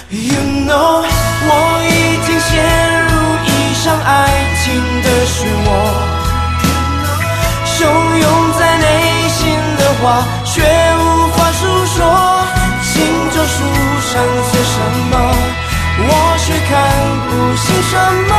You know， 我已经陷入一场爱情的漩涡，汹涌在内心的话却无法诉说，信这书上写什么，我却看不清什么。